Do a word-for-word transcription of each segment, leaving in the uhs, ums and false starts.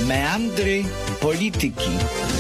Meandry polityki.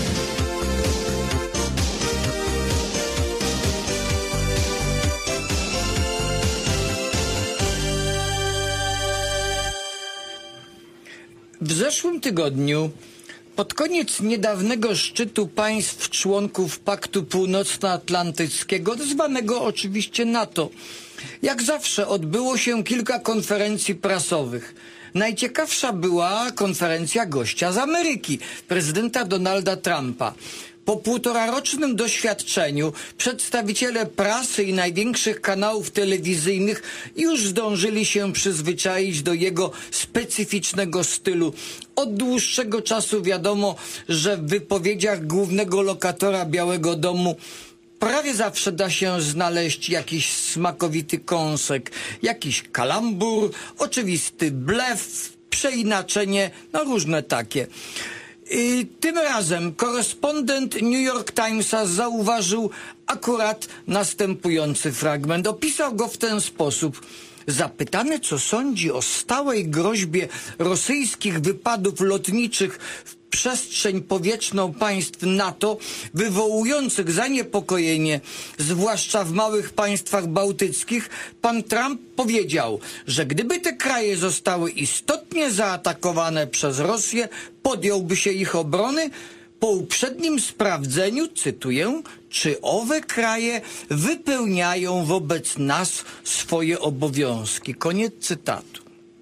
W zeszłym tygodniu, pod koniec niedawnego szczytu państw członków Paktu Północnoatlantyckiego, zwanego oczywiście NATO, jak zawsze odbyło się kilka konferencji prasowych. Najciekawsza była konferencja gościa z Ameryki, prezydenta Donalda Trumpa. Po półtorarocznym doświadczeniu przedstawiciele prasy i największych kanałów telewizyjnych już zdążyli się przyzwyczaić do jego specyficznego stylu. Od dłuższego czasu wiadomo, że w wypowiedziach głównego lokatora Białego Domu prawie zawsze da się znaleźć jakiś smakowity kąsek, jakiś kalambur, oczywisty blef, przeinaczenie, no różne takie. I tym razem korespondent New York Timesa zauważył akurat następujący fragment. Opisał go w ten sposób. Zapytany, co sądzi o stałej groźbie rosyjskich wypadów lotniczych w przestrzeń powietrzną państw NATO, wywołujących zaniepokojenie, zwłaszcza w małych państwach bałtyckich, pan Trump powiedział, że gdyby te kraje zostały istotnie zaatakowane przez Rosję, podjąłby się ich obrony po uprzednim sprawdzeniu, cytuję, czy owe kraje wypełniają wobec nas swoje obowiązki. Koniec cytatu.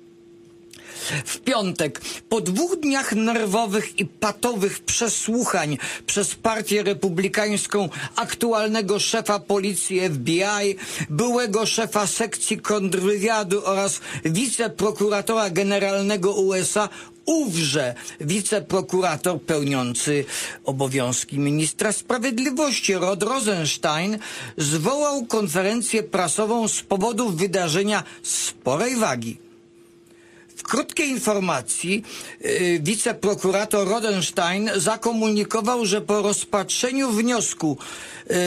W piątek, po dwóch dniach nerwowych i patowych przesłuchań przez partię republikańską aktualnego szefa policji F B I, byłego szefa sekcji kontrwywiadu oraz wiceprokuratora generalnego U S A, ówże wiceprokurator pełniący obowiązki ministra sprawiedliwości Rod Rosenstein zwołał konferencję prasową z powodu wydarzenia sporej wagi. W krótkiej informacji yy, wiceprokurator Rosenstein zakomunikował, że po rozpatrzeniu wniosku yy,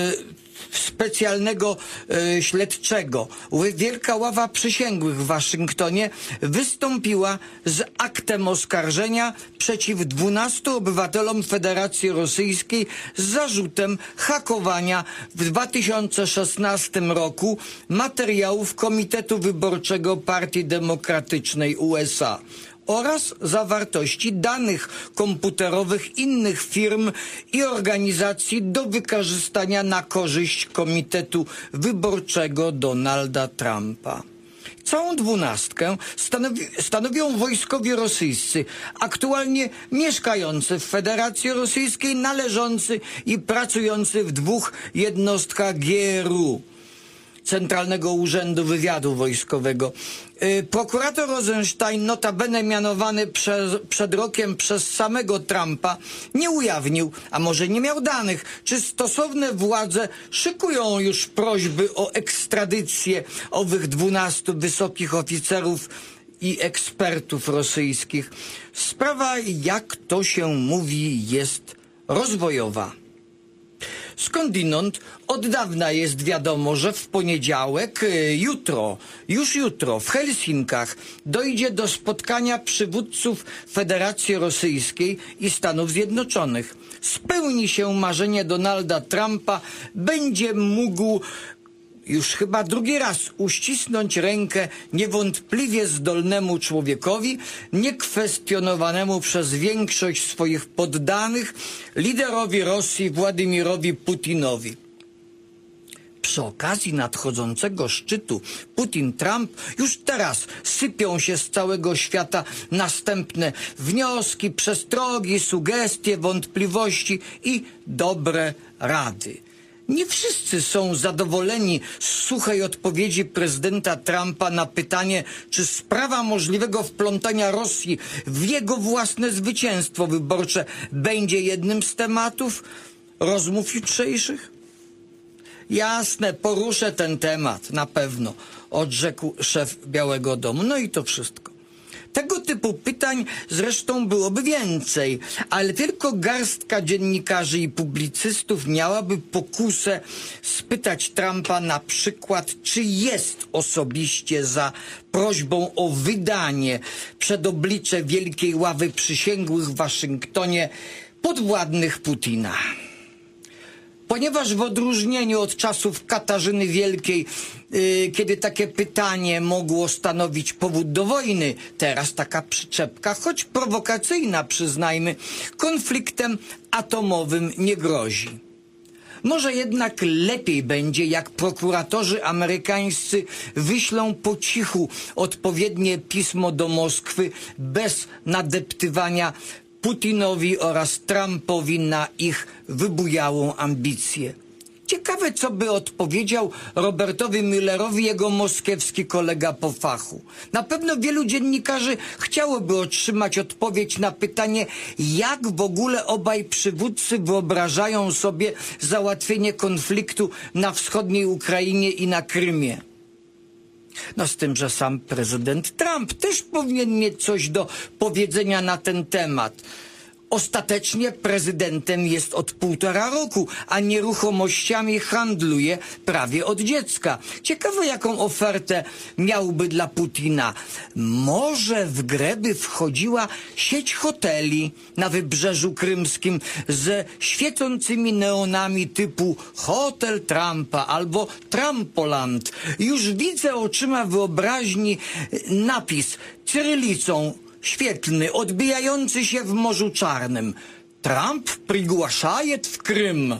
specjalnego yy, śledczego Wielka Ława Przysięgłych w Waszyngtonie wystąpiła z aktem oskarżenia przeciw dwunastu obywatelom Federacji Rosyjskiej z zarzutem hakowania w dwa tysiące szesnastym roku materiałów Komitetu Wyborczego Partii Demokratycznej U S A oraz zawartości danych komputerowych innych firm i organizacji do wykorzystania na korzyść Komitetu Wyborczego Donalda Trumpa. Całą dwunastkę stanowi, stanowią wojskowi rosyjscy, aktualnie mieszkający w Federacji Rosyjskiej, należący i pracujący w dwóch jednostkach G R U. Centralnego Urzędu Wywiadu Wojskowego. Yy, prokurator Rosenstein, notabene mianowany przez, przed rokiem przez samego Trumpa, nie ujawnił, a może nie miał danych, czy stosowne władze szykują już prośby o ekstradycję owych dwunastu wysokich oficerów i ekspertów rosyjskich. Sprawa, jak to się mówi, jest rozwojowa. Skądinąd od dawna jest wiadomo, że w poniedziałek, jutro, już jutro w Helsinkach dojdzie do spotkania przywódców Federacji Rosyjskiej i Stanów Zjednoczonych. Spełni się marzenie Donalda Trumpa, będzie mógł już chyba drugi raz uścisnąć rękę niewątpliwie zdolnemu człowiekowi, niekwestionowanemu przez większość swoich poddanych, liderowi Rosji Władimirowi Putinowi. Przy okazji nadchodzącego szczytu Putin-Trump już teraz sypią się z całego świata następne wnioski, przestrogi, sugestie, wątpliwości i dobre rady. Nie wszyscy są zadowoleni z suchej odpowiedzi prezydenta Trumpa na pytanie, czy sprawa możliwego wplątania Rosji w jego własne zwycięstwo wyborcze będzie jednym z tematów rozmów jutrzejszych. Jasne, poruszę ten temat, na pewno, odrzekł szef Białego Domu. No i to wszystko. Tego typu typu pytań zresztą byłoby więcej, ale tylko garstka dziennikarzy i publicystów miałaby pokusę spytać Trumpa na przykład, czy jest osobiście za prośbą o wydanie przed oblicze Wielkiej Ławy Przysięgłych w Waszyngtonie podwładnych Putina. Ponieważ w odróżnieniu od czasów Katarzyny Wielkiej, yy, kiedy takie pytanie mogło stanowić powód do wojny, teraz taka przyczepka, choć prowokacyjna przyznajmy, konfliktem atomowym nie grozi. Może jednak lepiej będzie, jak prokuratorzy amerykańscy wyślą po cichu odpowiednie pismo do Moskwy bez nadeptywania Putinowi oraz Trumpowi na ich wybujałą ambicję. Ciekawe, co by odpowiedział Robertowi Müllerowi jego moskiewski kolega po fachu. Na pewno wielu dziennikarzy chciałoby otrzymać odpowiedź na pytanie, jak w ogóle obaj przywódcy wyobrażają sobie załatwienie konfliktu na wschodniej Ukrainie i na Krymie. No z tym, że sam prezydent Trump też powinien mieć coś do powiedzenia na ten temat. Ostatecznie prezydentem jest od półtora roku, a nieruchomościami handluje prawie od dziecka. Ciekawe, jaką ofertę miałby dla Putina. Może w grę by wchodziła sieć hoteli na Wybrzeżu Krymskim ze świecącymi neonami typu Hotel Trumpa albo Trumpoland. Już widzę oczyma wyobraźni napis cyrylicą świetlny, odbijający się w Morzu Czarnym. Trump przygłaszaje w Krym.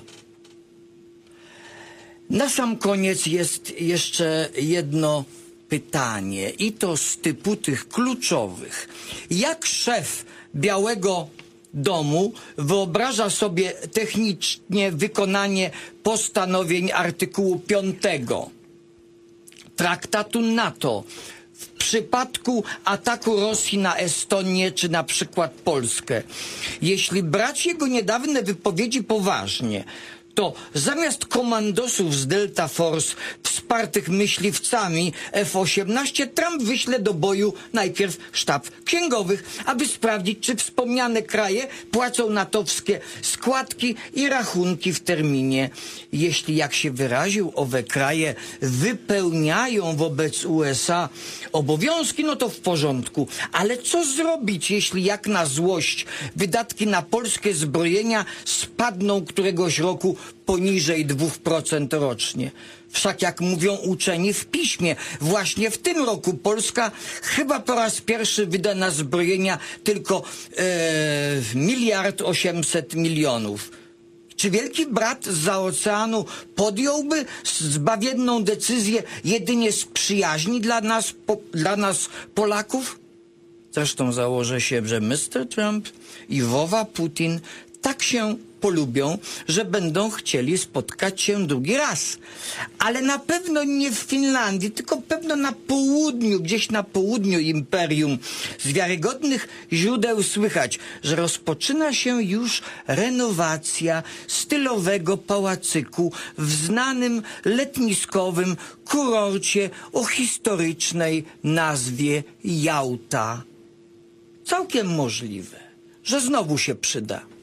Na sam koniec jest jeszcze jedno pytanie i to z typu tych kluczowych. Jak szef Białego Domu wyobraża sobie technicznie wykonanie postanowień artykułu piątego Traktatu NATO w przypadku ataku Rosji na Estonię czy na przykład Polskę? Jeśli brać jego niedawne wypowiedzi poważnie, to zamiast komandosów z Delta Force wspartych myśliwcami F osiemnaście Trump wyśle do boju najpierw sztab księgowych, aby sprawdzić, czy wspomniane kraje płacą natowskie składki i rachunki w terminie. Jeśli, jak się wyraził, owe kraje wypełniają wobec U S A obowiązki, no to w porządku. Ale co zrobić, jeśli jak na złość wydatki na polskie zbrojenia spadną któregoś roku poniżej dwóch procent rocznie? Wszak jak mówią uczeni w piśmie, właśnie w tym roku Polska chyba po raz pierwszy wyda na zbrojenia tylko e, miliard osiemset milionów. Czy Wielki Brat zza oceanu podjąłby zbawienną decyzję jedynie z przyjaźni dla nas, po, dla nas Polaków? Zresztą założę się, że mister Trump i wowa Putin tak się polubią, że będą chcieli spotkać się drugi raz. Ale na pewno nie w Finlandii, tylko pewno na południu, gdzieś na południu imperium. Z wiarygodnych źródeł słychać, że rozpoczyna się już renowacja stylowego pałacyku w znanym letniskowym kurorcie o historycznej nazwie Jałta. Całkiem możliwe, że znowu się przyda.